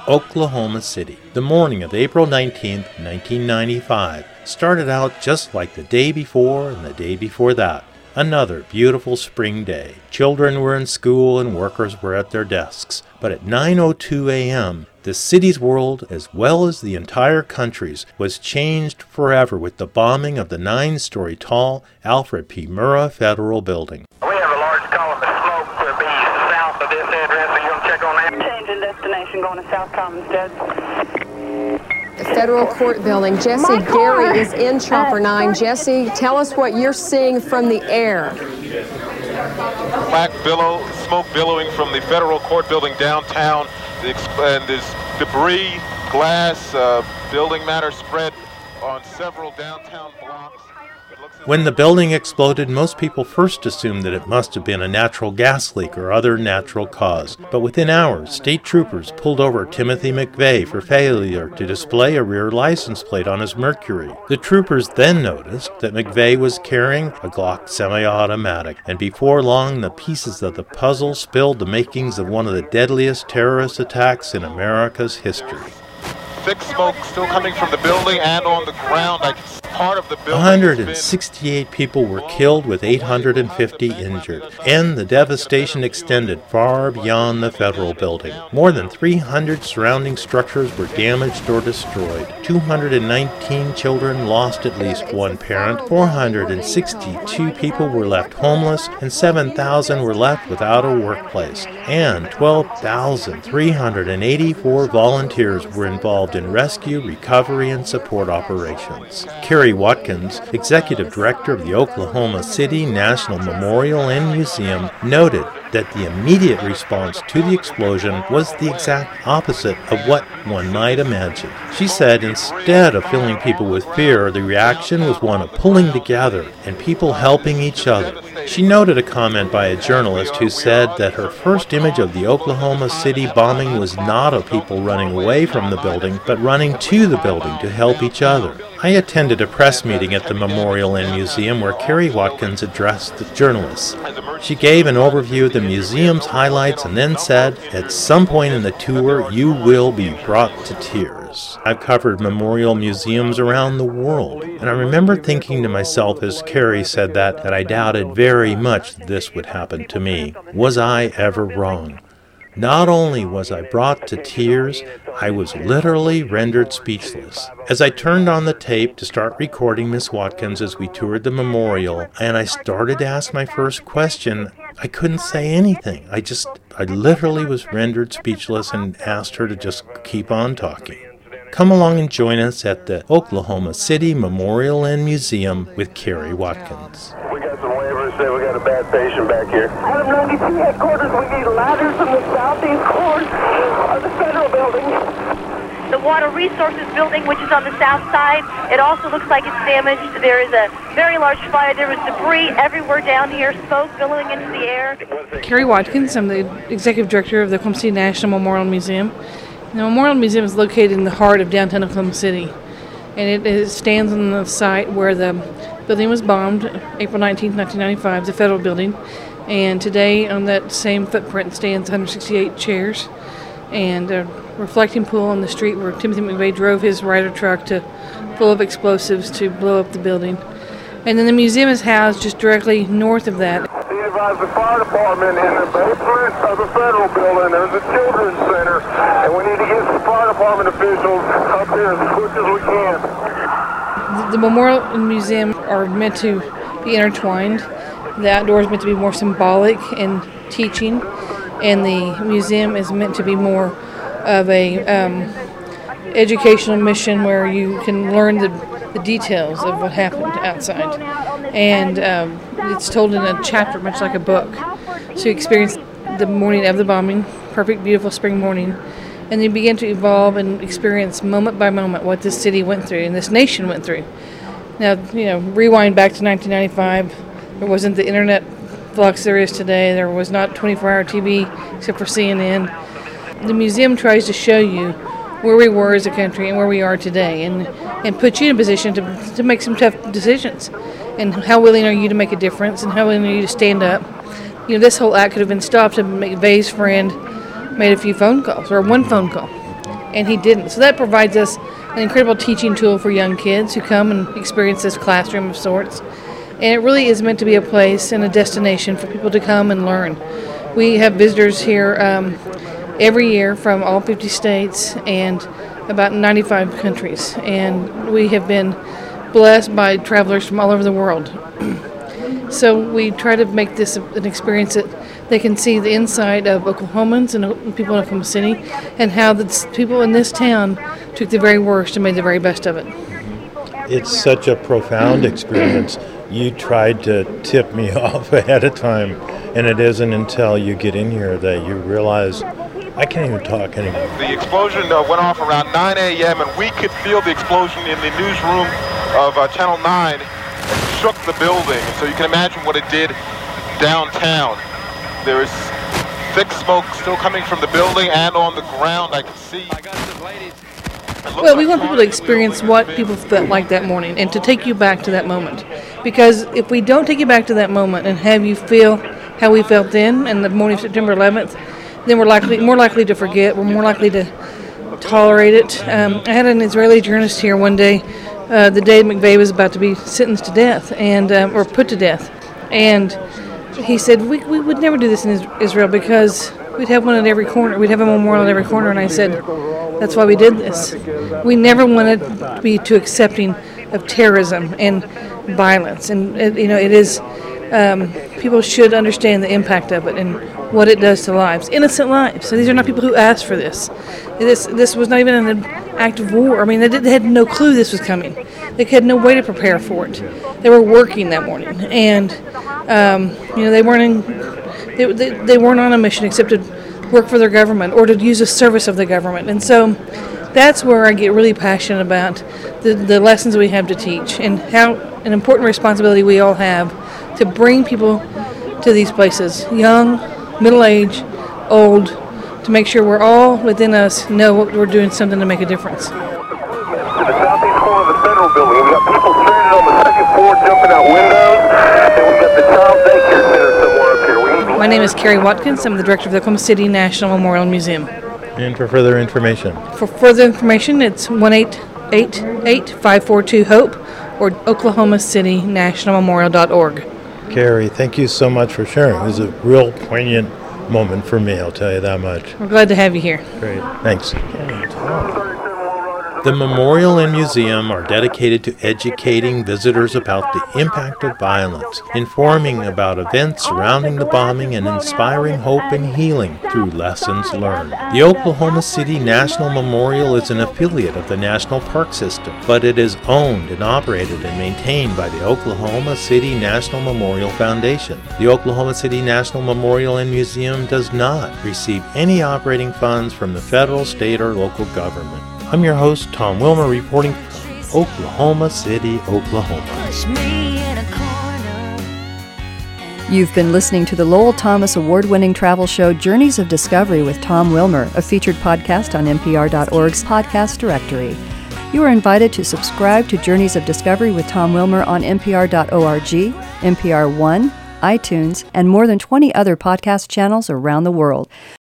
Oklahoma City. The morning of April 19, 1995, started out just like the day before and the day before that. Another beautiful spring day. Children were in school and workers were at their desks. But at 9:02 a.m., the city's world, as well as the entire country's, was changed forever with the bombing of the 9-story tall Alfred P. Murrah Federal Building. We have a large column of smoke to be south of this address. Are you going to check on that? Changing destination, going to South Commonstead. The federal court building. Jesse Gary is in Chopper 9. Jesse, tell us what you're seeing from the air. Black smoke billowing from the federal court building downtown, and there's debris, glass, building matter spread on several downtown blocks. When the building exploded, most people first assumed that it must have been a natural gas leak or other natural cause. But within hours, state troopers pulled over Timothy McVeigh for failure to display a rear license plate on his Mercury. The troopers then noticed that McVeigh was carrying a Glock semi-automatic, and before long, the pieces of the puzzle spilled the makings of one of the deadliest terrorist attacks in America's history. Thick smoke still coming from the building and on the ground. Part of the building 168 people were killed with 850 injured, and the devastation extended far beyond the federal building. More than 300 surrounding structures were damaged or destroyed. 219 children lost at least one parent, 462 people were left homeless, and 7,000 were left without a workplace. And 12,384 volunteers were involved in rescue, recovery, and support operations. Kerry Watkins, executive director of the Oklahoma City National Memorial and Museum, noted that the immediate response to the explosion was the exact opposite of what one might imagine. She said instead of filling people with fear, the reaction was one of pulling together and people helping each other. She noted a comment by a journalist who said that her first image of the Oklahoma City bombing was not of people running away from the building, but running to the building to help each other. I attended a press meeting at the Memorial and Museum where Kerry Watkins addressed the journalists. She gave an overview of the museum's highlights and then said, "At some point in the tour, you will be brought to tears." I've covered memorial museums around the world, and I remember thinking to myself as Kerry said that I doubted very much that this would happen to me. Was I ever wrong? Not only was I brought to tears, I was literally rendered speechless. As I turned on the tape to start recording Miss Watkins as we toured the memorial, and I started to ask my first question, I couldn't say anything. I literally was rendered speechless and asked her to just keep on talking. Come along and join us at the Oklahoma City Memorial and Museum with Kerry Watkins. We got some waivers. Say we got a bad patient back here. Adam 92 headquarters, we need ladders from the southeast corner of the federal building. The Water Resources building, which is on the south side, it also looks like it's damaged. There is a very large fire. There was debris everywhere down here, smoke billowing into the air. Kerry Watkins, I'm the executive director of the Oklahoma City National Memorial Museum. The Memorial Museum is located in the heart of downtown Oklahoma City, and it stands on the site where the building was bombed, April 19, 1995, the federal building. And today on that same footprint stands 168 chairs and a reflecting pool on the street where Timothy McVeigh drove his Ryder truck full of explosives to blow up the building. And then the museum is housed just directly north of that. He advised the fire department in the basement of the federal building. There's a children's center, and we need to get some fire department officials up here as quick as we can. The memorial and museum are meant to be intertwined. The outdoor is meant to be more symbolic and teaching, and the museum is meant to be more of a educational mission where you can learn the details of what happened outside. And it's told in a chapter, much like a book. So you experience the morning of the bombing, perfect, beautiful spring morning, and you begin to evolve and experience moment by moment what this city went through and this nation went through. Now, rewind back to 1995, there wasn't the internet flux there is today. There was not 24-hour TV except for CNN. The museum tries to show you where we were as a country and where we are today, and put you in a position to make some tough decisions. And how willing are you to make a difference, and how willing are you to stand up? This whole act could have been stopped if McVeigh's friend made a few phone calls, or one phone call. and he didn't. So that provides us an incredible teaching tool for young kids who come and experience this classroom of sorts. And it really is meant to be a place and a destination for people to come and learn. We have visitors here every year from all 50 states and about 95 countries. And we have been blessed by travelers from all over the world. So we try to make this an experience that they can see the inside of Oklahomans and people in Oklahoma City, and how the people in this town took the very worst and made the very best of it. It's such a profound experience. You tried to tip me off ahead of time, and it isn't until you get in here that you realize I can't even talk anymore. The explosion went off around 9 a.m., and we could feel the explosion in the newsroom of Channel 9. It shook the building, so you can imagine what it did downtown. There is thick smoke still coming from the building and on the ground. I can see. Well, we want people to experience what people felt like that morning and to take you back to that moment. Because if we don't take you back to that moment and have you feel how we felt then and the morning of September 11th, then we're more likely to forget. We're more likely to tolerate it. I had an Israeli journalist here one day, the day McVeigh was about to be sentenced to death and or put to death. And he said, we would never do this in Israel because we'd have one at every corner. We'd have a memorial at every corner. And I said, that's why we did this. We never wanted to be too accepting of terrorism and violence. And, it is, people should understand the impact of it and what it does to lives, innocent lives. So these are not people who asked for this. This was not even an act of war. I mean, they had no clue this was coming. They had no way to prepare for it. They were working that morning, and they weren't on a mission except to work for their government or to use a service of the government. And so that's where I get really passionate about the lessons we have to teach and how an important responsibility we all have to bring people to these places, young, middle-aged, old, to make sure we're all within us know what we're doing something to make a difference. To the southeast corner of the Federal Building, we've got people stranded on the second floor jumping out windows, and we've got the child daycare center somewhere up here. My name is Carrie Watkins. I'm the director of the Oklahoma City National Memorial Museum. And for further information? For further information, it's 1-888-542-HOPE or oklahomacitynationalmemorial.org. Carrie, thank you so much for sharing. It was a real poignant moment for me, I'll tell you that much. We're glad to have you here. Great. Thanks. The memorial and museum are dedicated to educating visitors about the impact of violence, informing about events surrounding the bombing, and inspiring hope and healing through lessons learned. The Oklahoma City National Memorial is an affiliate of the National Park System, but it is owned and operated and maintained by the Oklahoma City National Memorial Foundation. The Oklahoma City National Memorial and Museum does not receive any operating funds from the federal, state, or local government. I'm your host, Tom Wilmer, reporting from Oklahoma City, Oklahoma. You've been listening to the Lowell Thomas award-winning travel show Journeys of Discovery with Tom Wilmer, a featured podcast on NPR.org's podcast directory. You are invited to subscribe to Journeys of Discovery with Tom Wilmer on NPR.org, NPR One, iTunes, and more than 20 other podcast channels around the world.